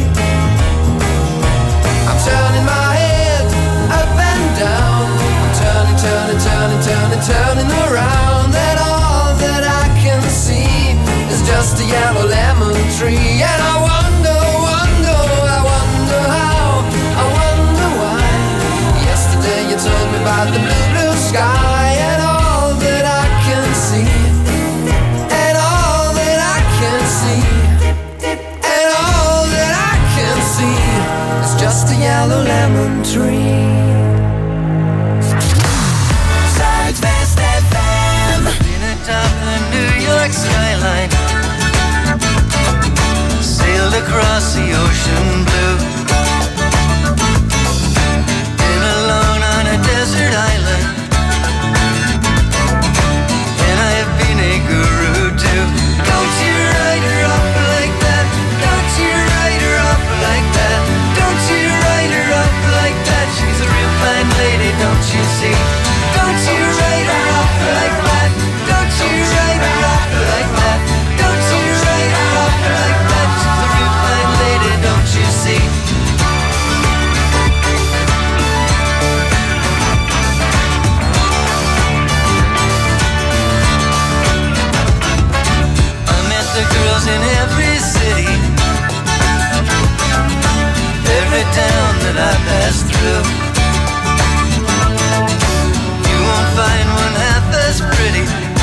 S9: I'm turning my head up and down. I'm turning, turning, turning, turning, turning around, and all that I can see is just a yellow lemon tree. And I wonder, wonder, I wonder how, I wonder why. Yesterday you told me about the blue, blue sky, and all that I can see, and all that I can see, and all that I can see is just a yellow lemon tree.
S5: Zuidwest F M. In the top of the New York skyline, sailed across the ocean blue. Been alone on a desert island, and I have been a guru too. Don't you write her up like that. Don't you write her up like that. Don't you write her up like that. She's a real fine lady, don't you see? Don't you write her up like that. Don't you write her up like that. Don't you write her up like that. She's a real fine lady, don't you see? I met the girls in every city, every town that I passed through. You won't find one half as pretty,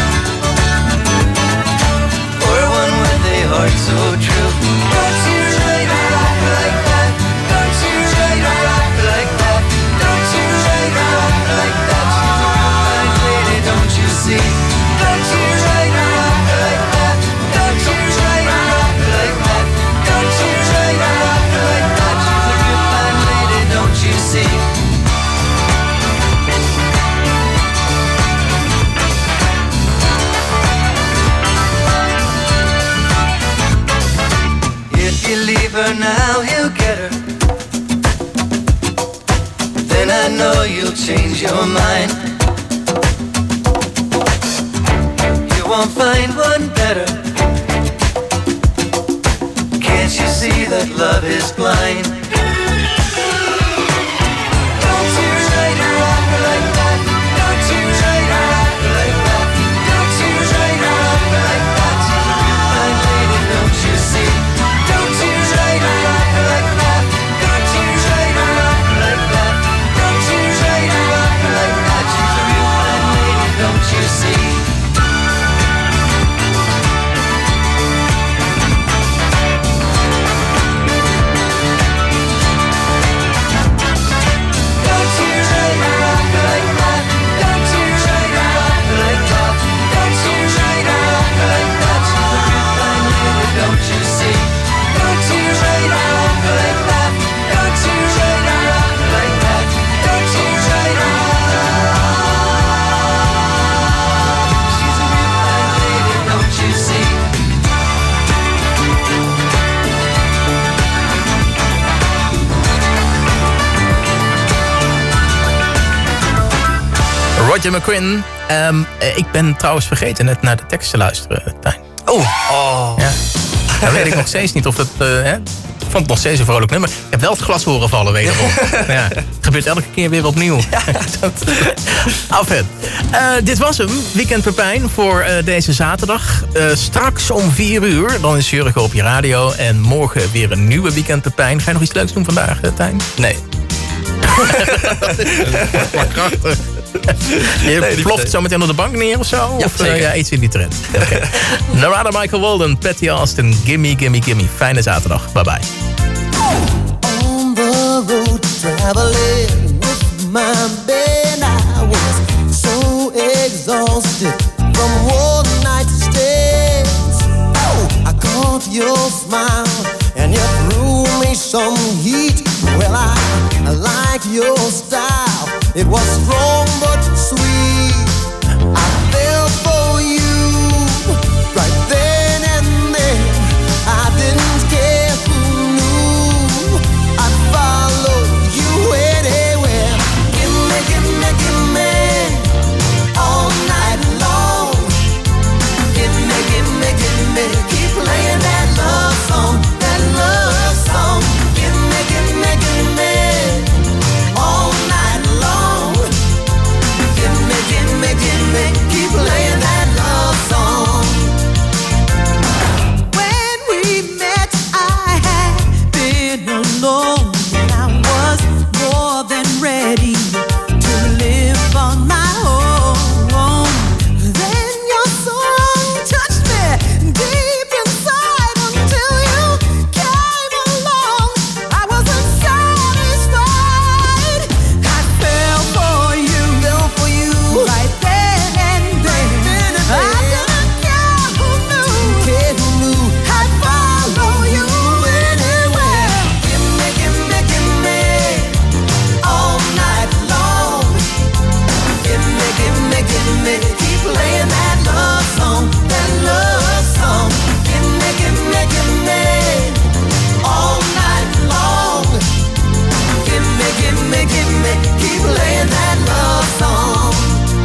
S5: or one with a heart so true. Don't you write her up like that. Don't you write her up like that. Don't you write her up like that. She's a real fine lady, don't you see? Don't you write her up like that. Don't you write her up like that. Don't you write her up like that. She's a real fine lady, don't you see? If you leave her now, he'll get her. Then I know you'll change your mind. You won't find one better. Can't you see that love is blind? Don't you write her up like that. Don't you write her up like that. Don't you write her up like that. She's a real fine lady, don't you see? Don't you write her
S10: Roger McQueen. Um, ik ben trouwens vergeten net naar de tekst te luisteren, Tijn.
S11: Oh. oh.
S10: Ja. Dan weet ik nog steeds niet of het... Uh, hè? Ik vond het nog steeds een vrolijk nummer. Ik heb wel het glas horen vallen wederom. Ja, het gebeurt elke keer weer opnieuw. Ja. Enfin. Uh, dit was hem. Weekend Pepijn voor uh, deze zaterdag. Uh, straks om vier uur. Dan is Jurgen op je radio. En morgen weer een nieuwe Weekend Pepijn. Ga je nog iets leuks doen vandaag, uh, Tijn?
S11: Nee.
S10: Maar krachtig. Je nee, ploft zo meteen op de bank neer of zo?
S11: Ja,
S10: of uh, ja, iets in die trend. Okay. Narada Michael Walden, Patty Austin, Gimme, Gimme, Gimme. Fijne zaterdag. Bye bye.
S9: On the road traveling with my band, I was so exhausted from one night stands. Oh, I caught your smile and you threw me some heat. Well, I, I like your style. It was strong but sweet. I fell for you right then and there. I didn't care who knew. I'd follow you anywhere. Gimme, gimme, gimme all night long. Gimme, gimme, gimme, keep playing that love song, that love song. Gimme, gimme, gimme all night long. Gimme, gimme, gimme, keep playing that love song. When we met, I had been alone, and I was more than ready to live on my own. Then your song touched me deep inside until you came along. I wasn't satisfied. I fell for you, fell for you right then and there. I didn't care who knew, care who knew. I'd follow you anywhere. Gimme, gimme, gimme all night long. Gimme, gimme, gimme, keep playing that love song, that love song. Gimme, gimme, gimme all night long. Gimme, gimme, gimme, keep playing that love song.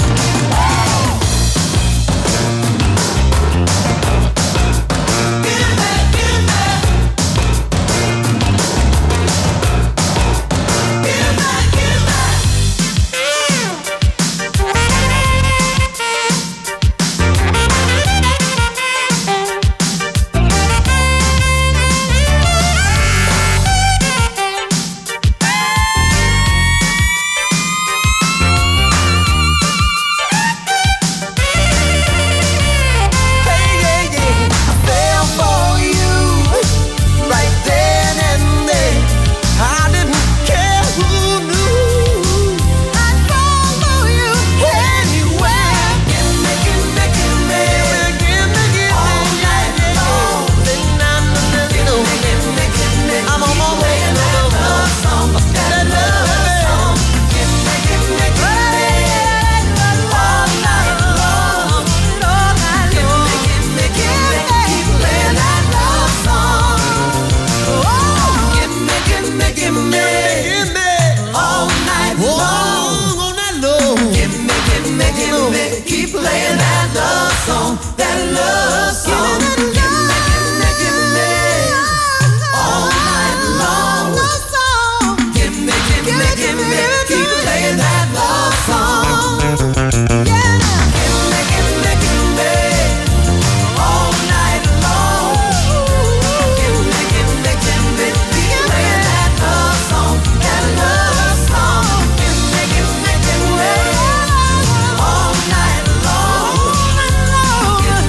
S9: Hey, yeah, yeah, I fell for you right then and there. I didn't care who knew. I'd follow you anywhere. Gimme, gimme, gimme, gimme, gimme all night long. Gimme, gimme, gimme, I'm on my way to that love song, that love song. Gimme, gimme, gimme all night long, all night long. Gimme, gimme, gimme, keep playing that love song. Oh, gimme, gimme, gimme, gimme all night long, all night long. Gimme, gimme, gimme, keep playing that love song, that love song. Gimme, gimme, gimme all night long. Gimme, gimme, gimme, keep playing that love song. Gimme, gimme, gimme all night long. Gimme, gimme, gimme, keep playing that love song, that love song. Gimme, gimme, gimme all night long. Gimme,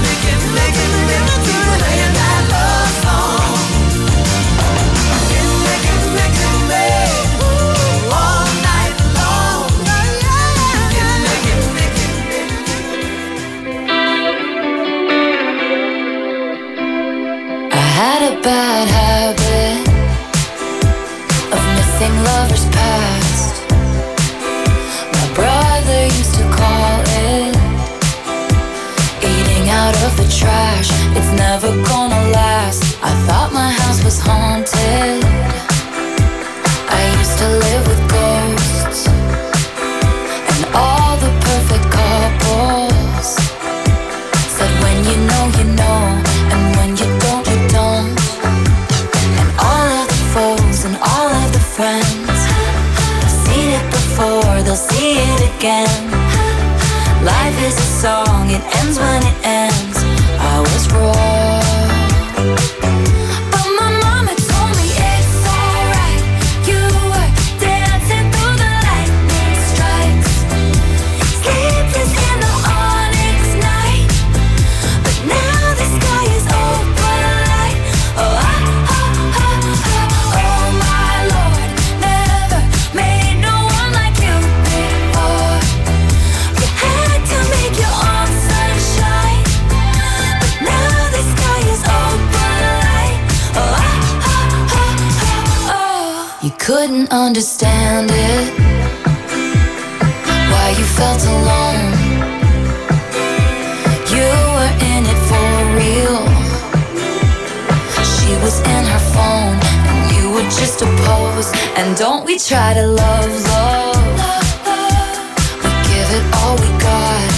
S13: He couldn't understand it, why you felt alone. You were in it for real. She was in her phone and you were just a pose. And don't we try to love, love. We give it all we got.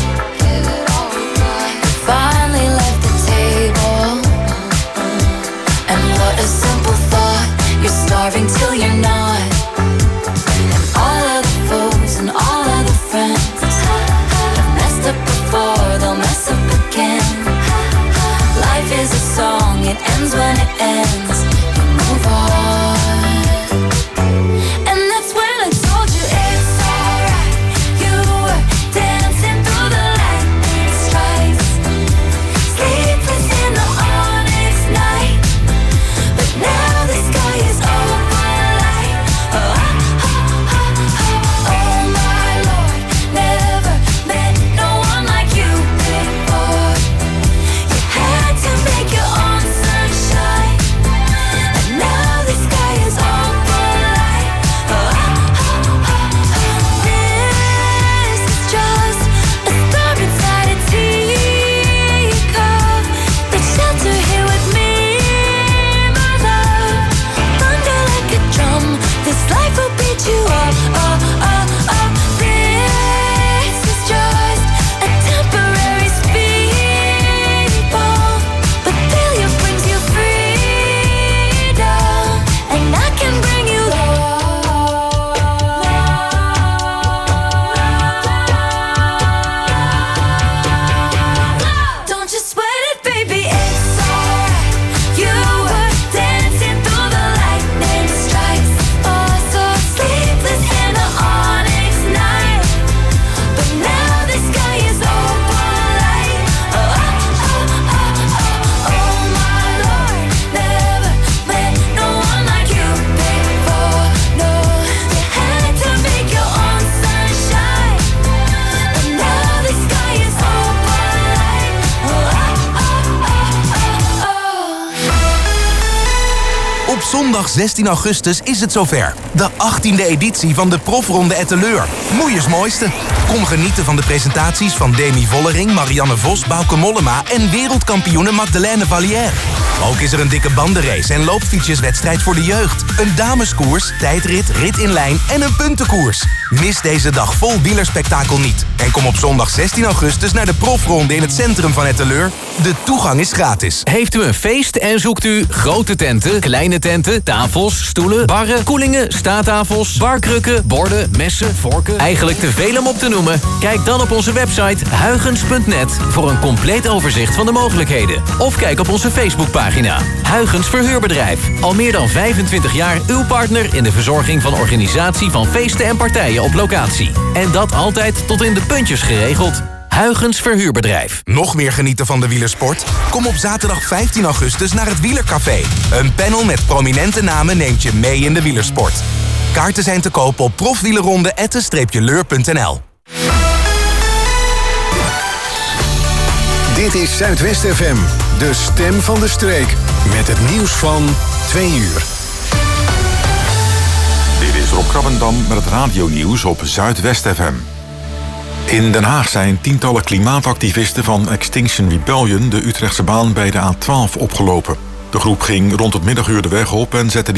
S13: Finally left the table. And what a simple thought. You're starving till you're not. And all of the foes and all of the friends have messed up before, they'll mess up again. Life is a song, it ends when it ends. You move on. And that's when I told you it's alright. You were dancing through the lightning strikes, sleepless in the onyx night. But now the sky is open light. Oh, oh, oh, oh, oh my Lord, never met no one like you before. You had to make your own sunshine, and now the sky is open light. Oh, oh, oh, oh. This is just a storm inside a teacup. But shelter here with me, my love. Thunder like a drum, this life will beat you up. Oh, oh, oh. This is just a temporary speed bump, but failure brings you freedom, and I can bring you love. Don't you sweat it, baby, it's alright. You were dancing through the lightning strikes. Oh, so sleepless in the onyx night. But now the sky is open light. Oh, oh, oh, oh, oh, oh my Lord, never met no one like you before. No, you had to make your own sunshine, but now the sky is open light. Oh, oh, oh, oh, oh.
S1: Op zondag zestien augustus is het zover. De achttiende editie van de Profronde Etteleur. Moeiers mooiste. Kom genieten van de presentaties van Demi Vollering, Marianne Vos, Bauke Mollema en wereldkampioene Magdalene Vallière. Ook is er een dikke bandenrace en loopfietsjeswedstrijd voor de jeugd. Een dameskoers, tijdrit, rit in lijn en een puntenkoers. Mis deze dag vol wielerspektakel niet. En kom op zondag zestien augustus naar de Profronde in het centrum van Etteleur. De toegang is gratis.
S17: Heeft u een feest en zoekt u grote tenten, kleine tenten, tafels, stoelen, barren, koelingen, staattafels, barkrukken, borden, messen, vorken? Eigenlijk te veel om op te noemen? Kijk dan op onze website huygens punt net voor een compleet overzicht van de mogelijkheden. Of kijk op onze Facebookpagina. Huygens Verhuurbedrijf. Al meer dan vijfentwintig jaar uw partner in de verzorging van organisatie van feesten en partijen op locatie. En dat altijd tot in de puntjes geregeld. Huygens Verhuurbedrijf.
S1: Nog meer genieten van de wielersport? Kom op zaterdag vijftien augustus naar het Wielercafé. Een panel met prominente namen neemt je mee in de wielersport. Kaarten zijn te koop op profwielerronde atten leur punt n l.
S2: Dit is Zuidwest F M, de stem van de streek. Met het nieuws van twee uur.
S3: Dit is Rob Krabbendam met het radionieuws op Zuidwest F M. In Den Haag zijn tientallen klimaatactivisten van Extinction Rebellion de Utrechtse baan bij de A twaalf opgelopen. De groep ging rond het middaguur de weg op en zette die